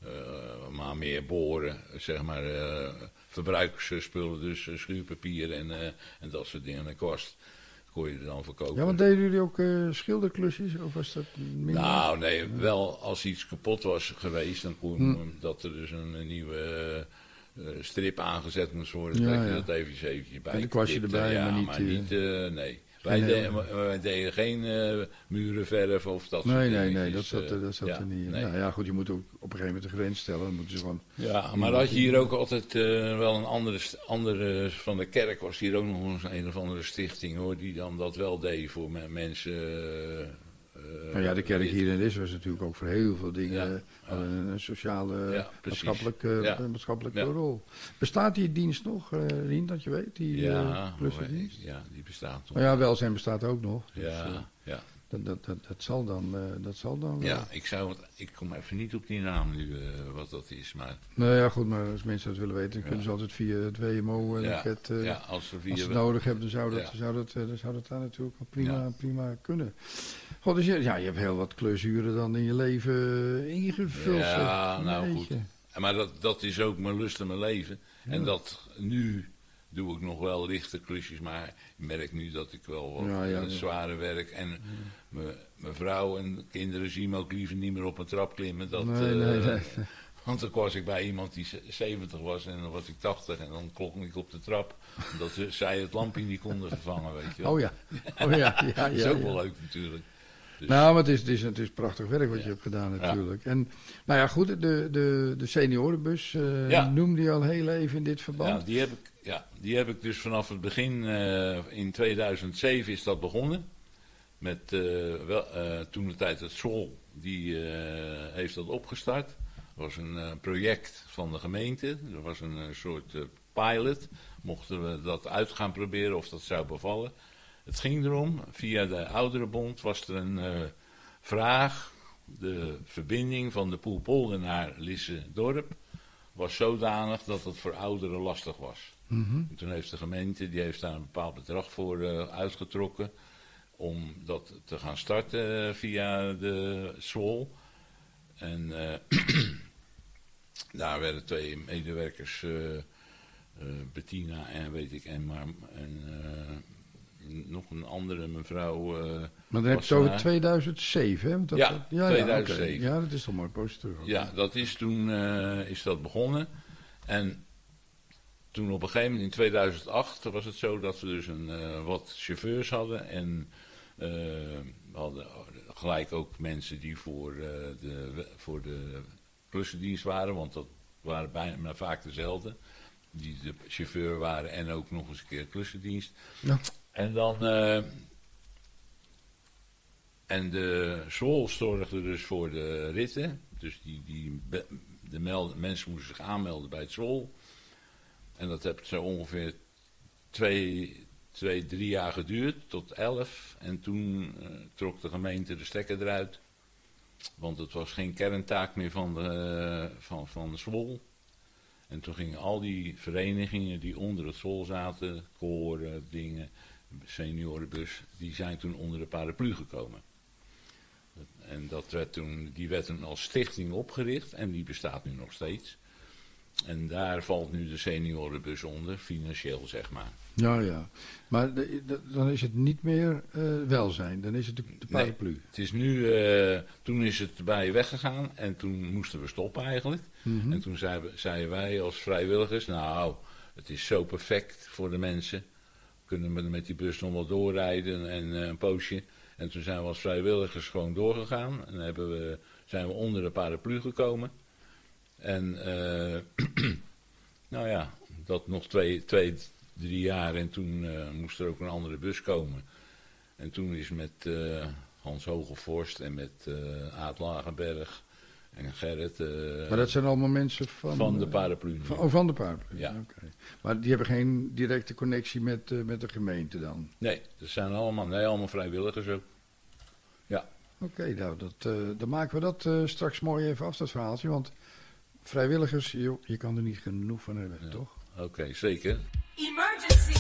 C: Maar meer boren, zeg maar, verbruiksspullen, dus schuurpapier en dat soort dingen. En kwast kon je er dan verkopen.
B: Ja, want deden jullie ook schilderklusjes? Of was dat minder?
C: Nou, nee, wel als iets kapot was geweest, dan kon dat er dus een nieuwe... strip aangezet moest worden, dat je dat eventjes bij.
B: En de kwastje erbij, maar niet...
C: nee. Wij deden geen murenverf of dat soort dingen.
B: Nee, dat zat er niet in.
C: Nee.
B: Nou ja, goed, je moet ook op een gegeven moment de grens stellen. Dan moeten ze gewoon...
C: Ja, maar had je hier ook altijd wel een andere van de kerk, was hier ook nog eens een of andere stichting, hoor, die dan dat wel deed voor mensen...
B: nou ja, de kerk hier in Is was natuurlijk ook voor heel veel dingen een sociale, maatschappelijke rol. Bestaat die dienst nog, Rien, dat je weet? Die klussendienst?
C: Ja, die bestaat nog.
B: Nou ja, welzijn bestaat ook nog. Dus,
C: Ja.
B: Dat zal dan wel.
C: Ja, ik kom even niet op die naam nu, wat dat is, maar...
B: Nou ja, goed, maar als mensen dat willen weten, dan kunnen ze altijd via het WMO-loket...
C: als ze
B: het nodig hebben, dan zou dat daar natuurlijk al prima kunnen. God, dus je hebt heel wat klusuren dan in je leven ingevuld.
C: Ja, nou goed. Maar dat is ook mijn lust en mijn leven. Ja. En dat nu... doe ik nog wel lichte klusjes, maar ik merk nu dat ik wel wat zware werk. En mijn vrouw en kinderen zien me ook liever niet meer op een trap klimmen. Nee. Want dan was ik bij iemand die 70 was en dan was ik 80 en dan klonk ik op de trap. Omdat zij het lampje niet konden vervangen, weet je wel.
B: Oh ja. Dat
C: is ook wel leuk natuurlijk. Dus.
B: Nou, maar het is prachtig werk wat je hebt gedaan natuurlijk. En nou ja, goed, de seniorenbus noemde je al heel even in dit verband.
C: Die heb ik dus vanaf het begin, in 2007 is dat begonnen. Met toen de tijd het SOL, die heeft dat opgestart. Dat was een project van de gemeente. Er was een soort pilot. Mochten we dat uit gaan proberen of dat zou bevallen. Het ging erom, via de Ouderenbond was er een vraag. De verbinding van de Poelpolder naar Lisse-dorp was zodanig dat het voor ouderen lastig was. Mm-hmm. En toen heeft de gemeente daar een bepaald bedrag voor uitgetrokken om dat te gaan starten via de SWOL. En daar werden 2 medewerkers, Bettina en nog een andere mevrouw.
B: Maar dan heb je het over 2007, hè?
C: 2007.
B: Okay. Ja, dat is toch mooi positief.
C: Ja, dat is toen is dat begonnen. En toen op een gegeven moment in 2008 was het zo dat we dus wat chauffeurs hadden. En we hadden gelijk ook mensen die voor de klussendienst waren. Want dat waren bijna vaak dezelfde. Die de chauffeur waren en ook nog eens een keer klussendienst. Ja. En dan... en de SWOL zorgde dus voor de ritten. Dus mensen moesten zich aanmelden bij het SWOL. En dat heeft zo ongeveer 2-3 jaar geduurd, tot 11. En toen trok de gemeente de stekker eruit. Want het was geen kerntaak meer van de SWOL. En toen gingen al die verenigingen die onder het SWOL zaten, koren, dingen, seniorenbus, die zijn toen onder de paraplu gekomen. En die werd toen als stichting opgericht en die bestaat nu nog steeds. En daar valt nu de seniorenbus onder, financieel zeg maar.
B: Ja. Maar dan is het niet meer welzijn, dan is het de paraplu.
C: Nee, het is nu, toen is het erbij weggegaan en toen moesten we stoppen eigenlijk. Mm-hmm. En toen zeiden wij als vrijwilligers, nou, het is zo perfect voor de mensen. Kunnen we met die bus nog wel doorrijden en een poosje. En toen zijn we als vrijwilligers gewoon doorgegaan. En zijn we onder de paraplu gekomen. En nou ja, dat nog 2-3 jaar. En toen moest er ook een andere bus komen. En toen is met Hans Hogevorst en met Aad Lagenberg En Gerrit...
B: maar dat zijn allemaal mensen
C: van de paraplu.
B: Van de paraplu,
C: ja.
B: Okay. Maar die hebben geen directe connectie met de gemeente dan?
C: Nee, dat zijn allemaal vrijwilligers ook. Ja.
B: Oké, nou, dan maken we dat straks mooi even af, dat verhaaltje. Want vrijwilligers, je kan er niet genoeg van hebben, toch?
C: Oké, zeker.
F: Emergency!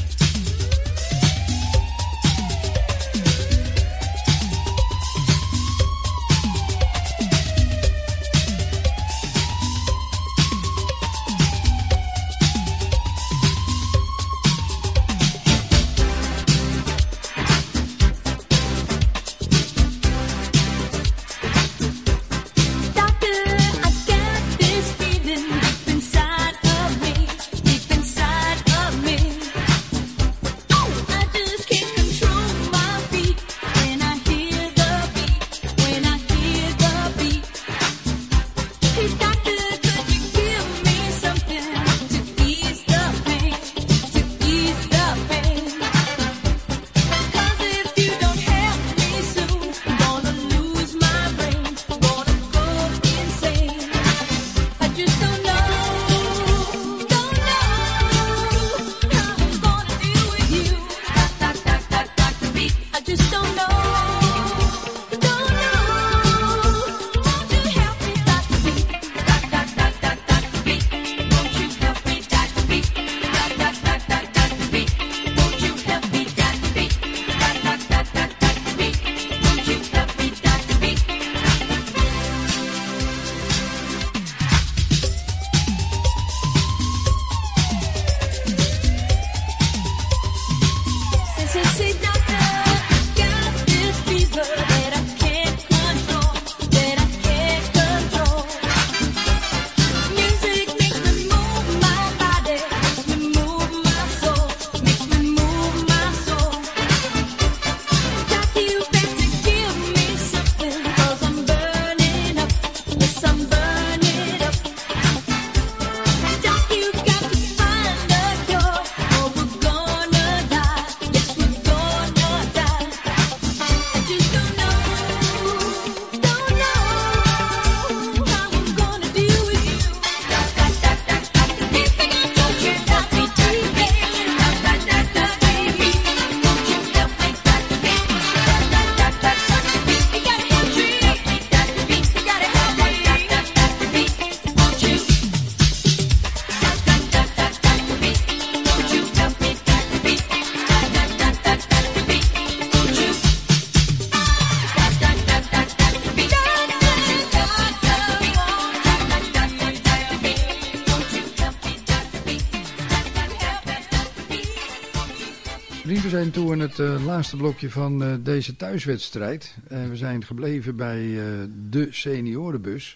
B: We zijn toe in het laatste blokje van deze thuiswedstrijd. We zijn gebleven bij de seniorenbus.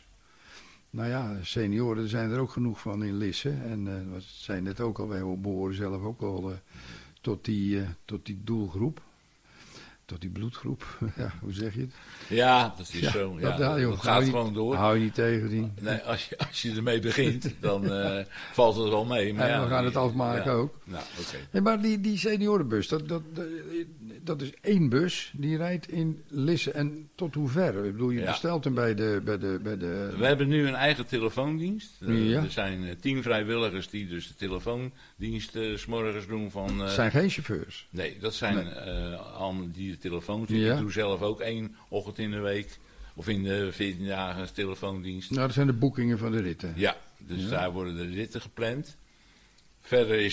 B: Nou ja, senioren, er zijn er ook genoeg van in Lisse. En we zijn net ook al, wij behoren zelf ook al tot die doelgroep. Tot die bloedgroep, ja, hoe zeg je het?
C: Ja, dat is zo. Ja, dat gaat gewoon door.
B: Hou je niet tegen die.
C: Nee, als je ermee begint, dan valt het wel mee. Maar
B: ja, we gaan het afmaken ook.
C: Nou, okay.
B: Hey, maar die seniorenbus, dat is één bus die rijdt in Lisse. En tot hoe ver? Ik bedoel, je bestelt hem bij de...
C: We hebben nu een eigen telefoondienst.
B: Ja.
C: Er zijn 10 vrijwilligers die dus de telefoondienst 's morgens doen van...
B: Het zijn geen chauffeurs?
C: Nee, dat zijn allemaal die de telefoons doen. Ik doe zelf ook 1 ochtend in de week. Of in de 14 dagen telefoondienst.
B: Nou, dat zijn de boekingen van de ritten.
C: Ja, dus daar worden de ritten gepland. Verder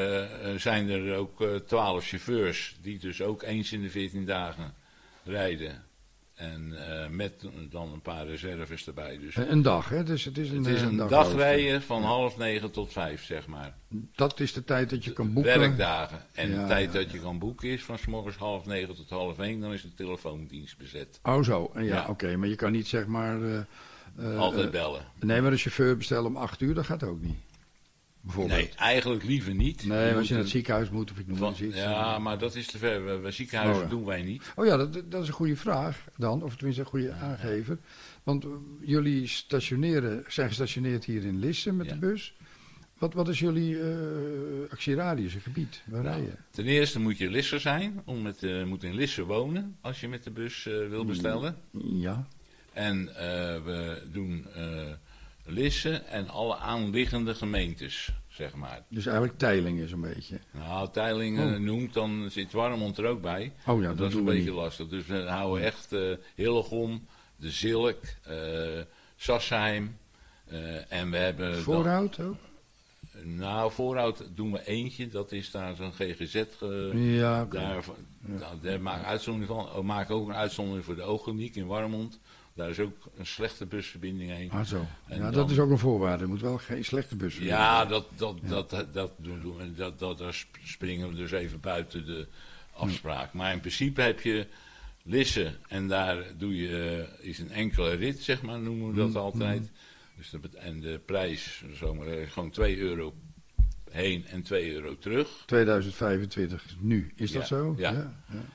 C: zijn er ook 12 chauffeurs die dus ook eens in de 14 dagen rijden. En met dan een paar reserves erbij. Dus
B: een dag, hè? Dus het is een
C: dag rijden van 8:30 tot 5, zeg maar.
B: Dat is de tijd dat je kan boeken?
C: Werkdagen. En de tijd dat je kan boeken is van 's morgens 8:30 tot 12:30. Dan is de telefoondienst bezet.
B: Oh zo, ja. Oké. Maar je kan niet zeg maar...
C: altijd bellen.
B: Nee, maar de chauffeur bestellen om 8 uur, dat gaat ook niet.
C: Nee, eigenlijk liever niet.
B: Nee, als je naar het ziekenhuis moet of ik noem eens iets.
C: Ja, maar dat is te ver. Ziekenhuizen doen wij niet.
B: Oh ja, dat is een goede vraag dan. Of tenminste een goede aangever. Want jullie zijn gestationeerd hier in Lisse met de bus. Wat is jullie actieradius, een gebied? Waar rij je?
C: Ten eerste moet je Lisser zijn. Moet in Lisse wonen als je met de bus wil bestellen.
B: Ja.
C: En we doen Lisse en alle aanliggende gemeentes, zeg maar.
B: Dus eigenlijk Teylingen zo'n beetje.
C: Nou, Teylingen noemt, dan zit Warmond er ook bij.
B: Oh ja,
C: dat is een beetje lastig. Dus we houden echt Hillegom, De Zilk, Sassheim. En we hebben...
B: Voorhout ook?
C: Nou, Voorhout doen we eentje. Dat is daar zo'n GGZ.
B: Ja, oké.
C: Daar maken uitzondering van. We maken ook een uitzondering voor de Oogkliniek in Warmond. Daar is ook een slechte busverbinding heen.
B: Ah zo.
C: En
B: Ja,
C: dan,
B: dat is ook een voorwaarde. Er moet wel geen slechte busverbinding zijn.
C: Ja, daar springen we dus even buiten de afspraak. Maar in principe heb je Lisse en daar is een enkele rit, zeg maar, noemen we dat altijd. Dus en de prijs, zomaar gewoon €2 heen en €2 terug.
B: 2025 nu, is dat zo?
C: Ja.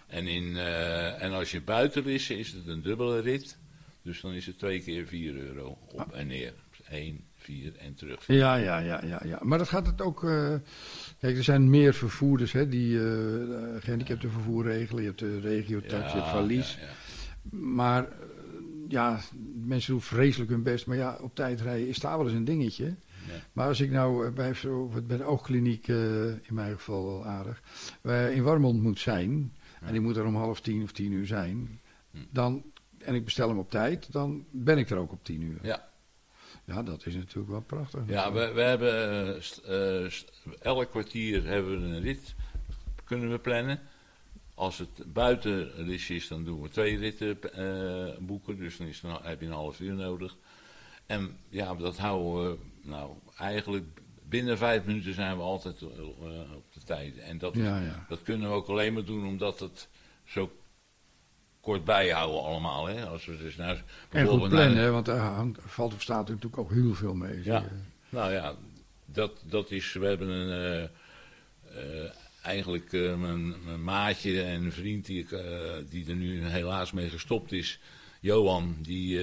C: En als je buiten Lisse is het een dubbele rit. Dus dan is het 2 keer €4 op en neer. 1, 4 en terug.
B: Ja. Maar dat gaat het ook... kijk, er zijn meer vervoerders hè, die gehandicaptenvervoer regelen. Je hebt de regiotax, je hebt Valies.
C: Ja.
B: Maar mensen doen vreselijk hun best. Maar ja, op tijd rijden is daar wel eens een dingetje. Ja. Maar als ik nou bij de oogkliniek, in mijn geval wel aardig, in Warmond moet zijn, en ik moet er om 9:30 of 10:00 zijn, en ik bestel hem op tijd, dan ben ik er ook op 10:00.
C: Ja.
B: Ja, dat is natuurlijk wel prachtig.
C: Ja, we hebben elk kwartier hebben we een rit, kunnen we plannen. Als het buiten Lisse is, dan doen we 2 ritten boeken, dus dan heb je een half uur nodig. En ja, dat houden we, eigenlijk binnen 5 minuten zijn we altijd op de tijd. En dat kunnen we ook alleen maar doen omdat het zo kort bijhouden allemaal. Hè? Als we dus
B: en goed plannen, want er valt of staat natuurlijk ook heel veel mee.
C: Ja, nou ja, dat is, we hebben eigenlijk mijn maatje en een vriend die er nu helaas mee gestopt is, Johan,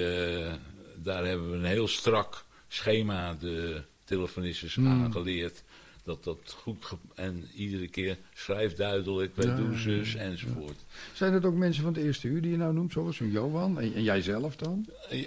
C: daar hebben we een heel strak schema de telefonistes aangeleerd. Dat goed en iedere keer schrijf duidelijk, wij doen zus enzovoort.
B: Zijn dat ook mensen van het eerste uur die je nou noemt, zoals een Johan en jij zelf dan?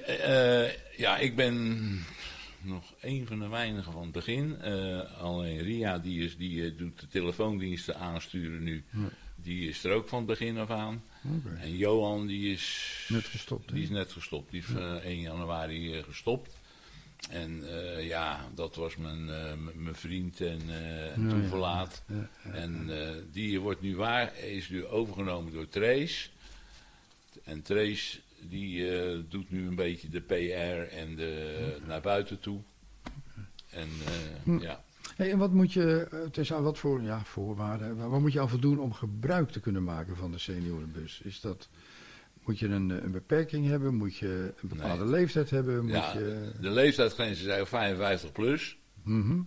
C: Ja, ik ben nog een van de weinigen van het begin. Alleen Ria, die doet de telefoondiensten aansturen nu. Ja. Die is er ook van het begin af aan. Okay. En Johan, die is net gestopt. Die is 1 januari gestopt. En dat was mijn vriend en toeverlaat. En die is nu overgenomen door Trace. En Trace die doet nu een beetje de PR en naar buiten toe. En ja.
B: Hey, en wat moet je, wat voor voorwaarden, wat moet je al voldoen om gebruik te kunnen maken van de seniorenbus? Moet je een beperking hebben? Moet je een bepaalde leeftijd hebben?
C: De leeftijdsgrenzen zijn 55 plus. Mm-hmm.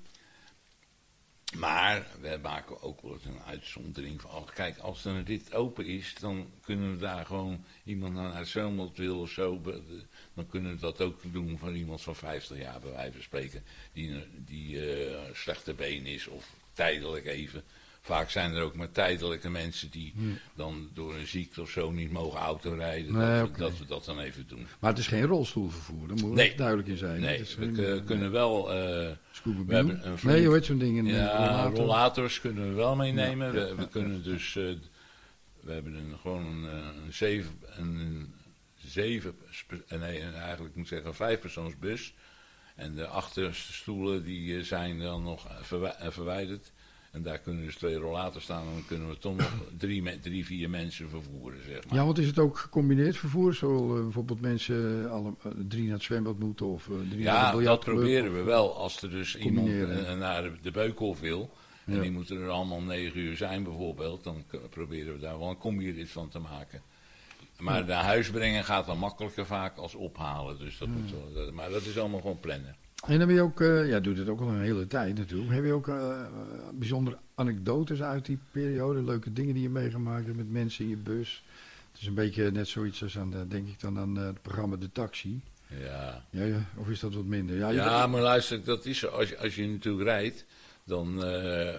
C: Maar we maken ook wel eens een uitzondering van. Kijk, als er een rit open is, dan kunnen we daar gewoon iemand naar Zomert wil of zo. Dan kunnen we dat ook doen van iemand van 50 jaar, bij wijze van spreken. Die slechte been is of tijdelijk even. Vaak zijn er ook maar tijdelijke mensen die dan door een ziekte of zo niet mogen autorijden. Dat we dat dan even doen.
B: Maar het is geen rolstoelvervoer, daar moet er duidelijk in zijn.
C: Nee, we kunnen wel...
B: we hebben een hoe heet zo'n ding?
C: Rollators kunnen we wel meenemen. Ja, we kunnen dus... we hebben gewoon eigenlijk moet ik zeggen 5-persoonsbus. En de achterste stoelen die zijn dan nog verwijderd. En daar kunnen dus 2 rollators staan en dan kunnen we toch nog 3-4 mensen vervoeren, zeg maar.
B: Ja, want is het ook gecombineerd vervoer? Zo bijvoorbeeld mensen 3 naar het zwembad moeten of 3 naar de biljartclub?
C: Ja, dat proberen we wel. Als er dus iemand naar de Beukhof wil en die moeten er allemaal 9 uur zijn bijvoorbeeld, dan proberen we daar wel een combi-rit van te maken. Maar naar huis brengen gaat dan makkelijker vaak als ophalen. Dus dat moet wel, maar dat is allemaal gewoon plannen.
B: En dan ben je ook, doet het ook al een hele tijd natuurlijk. Heb je ook bijzondere anekdotes uit die periode? Leuke dingen die je meegemaakt hebt met mensen in je bus? Het is een beetje net zoiets als denk ik dan aan het programma De Taxi.
C: Ja.
B: Of is dat wat minder?
C: Maar luister, dat is zo. Als je natuurlijk rijdt, dan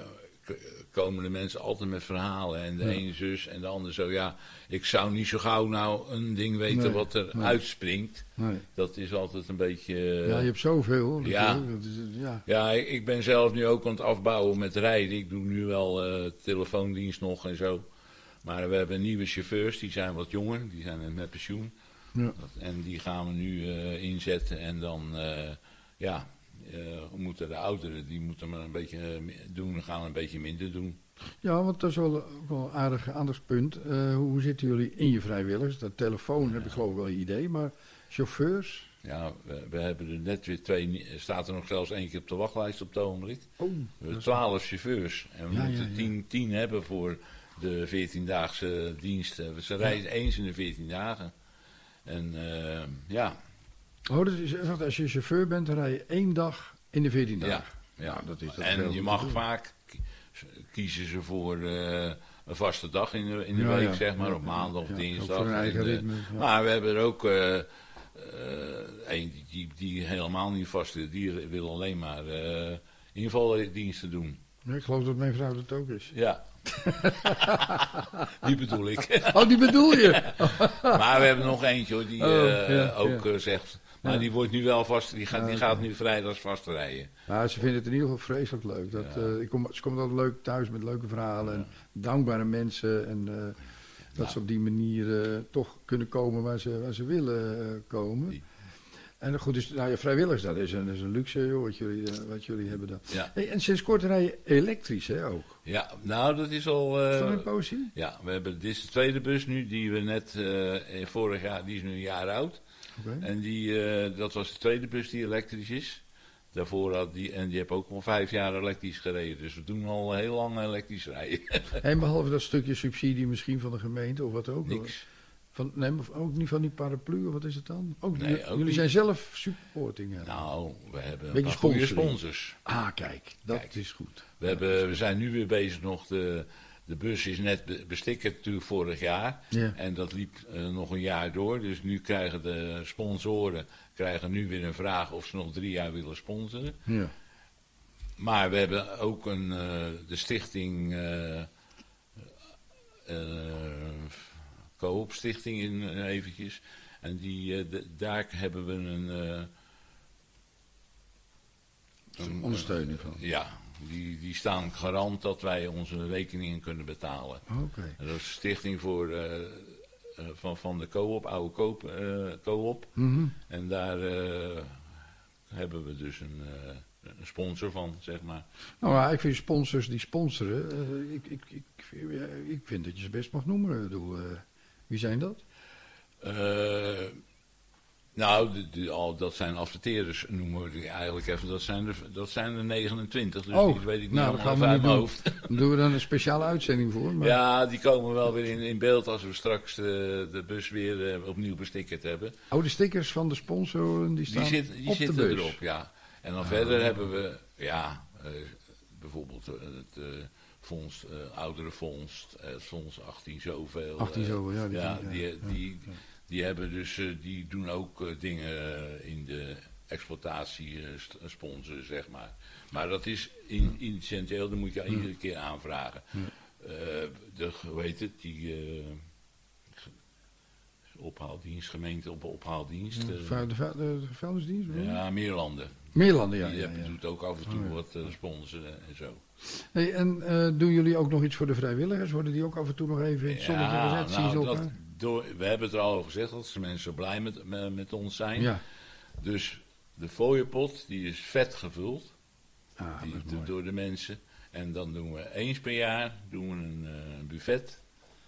C: komen de mensen altijd met verhalen. En de ene zus en de andere zo. Ja, ik zou niet zo gauw nou een ding weten wat er uitspringt. Nee. Dat is altijd een beetje...
B: ja, je hebt zoveel.
C: Ja, ja, ik ben zelf nu ook aan het afbouwen met rijden. Ik doe nu wel telefoondienst nog en zo. Maar we hebben nieuwe chauffeurs, die zijn wat jonger. Die zijn met pensioen. Ja. En die gaan we nu inzetten. En dan, moeten de ouderen, die moeten maar een beetje doen, gaan een beetje minder doen.
B: Ja, want dat is wel een aardig aandachtspunt. Hoe zitten jullie in je vrijwilligers? Dat telefoon heb ik geloof ik wel een idee, maar chauffeurs?
C: Ja, we hebben er net weer 2, staat er nog zelfs 1 keer op de wachtlijst op het ogenblik. We hebben 12 chauffeurs en we moeten 10 hebben voor de 14-daagse diensten. Ze rijden eens in de 14 dagen. En
B: Oh, dat is, als je chauffeur bent, dan rij je 1 dag in de 14 dagen.
C: Ja. Dat is dat en je mag vaak kiezen ze voor een vaste dag in de week, zeg maar, op maandag of dinsdag. Maar we hebben er ook een die helemaal niet vast is. Die wil alleen maar invaldiensten doen.
B: Ja, ik geloof dat mijn vrouw dat ook is.
C: Ja. Die bedoel ik.
B: Oh, die bedoel je?
C: Maar we hebben nog eentje hoor, die zegt... Maar die wordt nu wel vast, die gaat nu vrijdags vastrijden.
B: Nou, ze vinden het in ieder geval vreselijk leuk. Ze komt altijd leuk thuis met leuke verhalen en dankbare mensen. En dat ze op die manier toch kunnen komen waar ze willen komen. En goed, dus, vrijwilligers, dat is een luxe joh, wat jullie hebben dan. Ja. Hey, en sinds kort rij je elektrisch hè, ook?
C: Ja, nou dat is al...
B: Is dat een poosje?
C: Ja, dit is de tweede bus nu die we net vorig jaar, die is nu een jaar oud. Okay. En dat was de tweede bus die elektrisch is. Daarvoor had die heb ook al 5 jaar elektrisch gereden. Dus we doen al heel lang elektrisch rijden.
B: En behalve dat stukje subsidie misschien van de gemeente of wat ook?
C: Niks.
B: Ook niet van die paraplu, of wat is het dan? Jullie
C: niet.
B: Zijn zelf supporting.
C: Nou, we hebben een paar goede sponsors.
B: Ah, kijk, dat is goed.
C: We zijn nu weer bezig nog. De bus is net bestikkerd natuurlijk vorig jaar. Ja. En dat liep nog een jaar door. Dus nu krijgen de sponsoren nu weer een vraag of ze nog 3 jaar willen sponsoren. Ja. Maar we hebben ook de stichting... Co-op stichting eventjes. En daar hebben we een ondersteuning van. Ja, die staan garant dat wij onze rekeningen kunnen betalen.
B: Okay.
C: En dat is een stichting voor van de co-op, oude co-op.
B: Mm-hmm. En
C: daar hebben we dus een sponsor van, zeg maar.
B: Nou, ik vind sponsors die sponsoren, ik vind dat je ze best mag noemen. Wie zijn dat?
C: Dat zijn adverteerders, noemen we eigenlijk even. Dat zijn er 29, dus die weet ik niet allemaal uit mijn hoofd.
B: Doen we dan een speciale uitzending voor? Maar...
C: Ja, die komen wel weer in beeld als we straks de bus weer opnieuw bestickerd hebben.
B: Oh, de stickers van de sponsoren die staan
C: die zitten erop, ja. En dan verder hebben we, bijvoorbeeld het fonds, ouderenfonds, het fonds 18 zoveel.
B: 18 zoveel,
C: die hebben dus, die doen ook dingen in de exploitatie sponsoren, zeg maar. Maar dat is incidenteel, dat moet je iedere keer aanvragen. Hoe heet het, die ophaaldienst, gemeente op ophaaldienst.
B: De vuilnisdienst?
C: Ja, Meerlanden.
B: Meerlanden, ja.
C: Die doet ook af en toe wat sponsoren en zo.
B: Hey, en doen jullie ook nog iets voor de vrijwilligers? Worden die ook af en toe nog even in het zonnetje gezet?
C: We hebben het er al over gezegd, dat de mensen zo blij met ons zijn. Ja. Dus de fooienpot, die is vet gevuld door de mensen. En dan doen we eens per jaar een buffet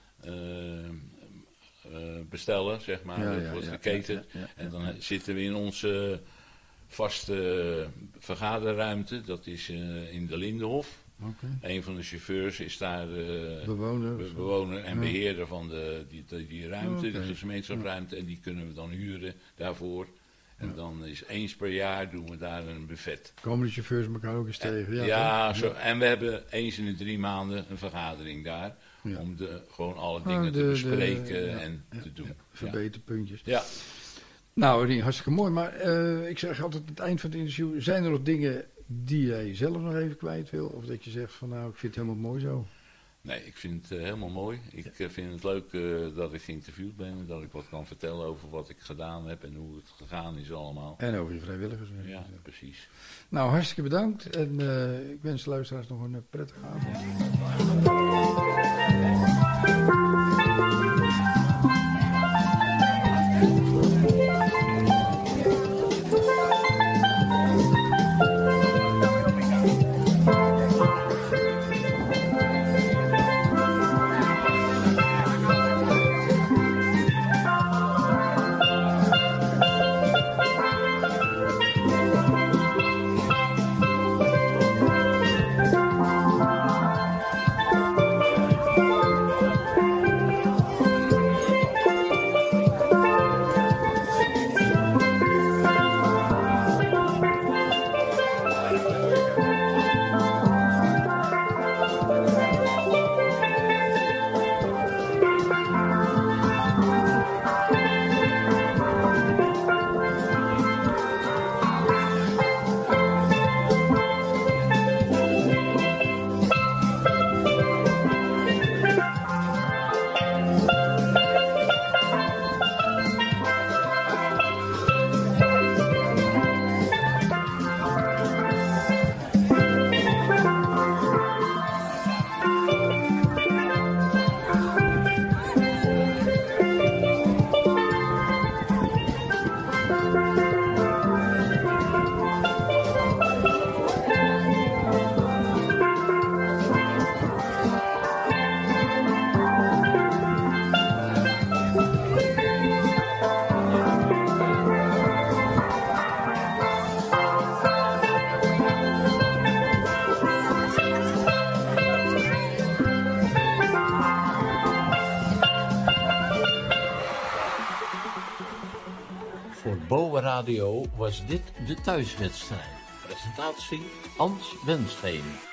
C: bestellen, zeg maar. Dat wordt geketend. En dan zitten we in onze vaste vergaderruimte. Dat is in de Lindenhof. Okay. Een van de chauffeurs is daar bewoner en beheerder van die ruimte, de gemeenschapsruimte. En die kunnen we dan huren daarvoor. En dan is eens per jaar doen we daar een buffet.
B: Komen de chauffeurs elkaar ook eens tegen?
C: En we hebben eens in de 3 maanden een vergadering daar. Ja. Om gewoon alle dingen te bespreken en te doen.
B: Verbeterpuntjes.
C: Ja.
B: Nou, hartstikke mooi. Maar ik zeg altijd aan het eind van het interview, zijn er nog dingen die jij zelf nog even kwijt wil? Of dat je zegt van nou, ik vind het helemaal mooi zo?
C: Nee, ik vind het helemaal mooi. Ik vind het leuk dat ik geïnterviewd ben. En dat ik wat kan vertellen over wat ik gedaan heb en hoe het gegaan is allemaal.
B: En over je vrijwilligers.
C: Ja, precies.
B: Nou, hartstikke bedankt. En ik wens de luisteraars nog een prettige avond.
E: Boa Radio was dit de thuiswedstrijd. Presentatie Ans Wensveen.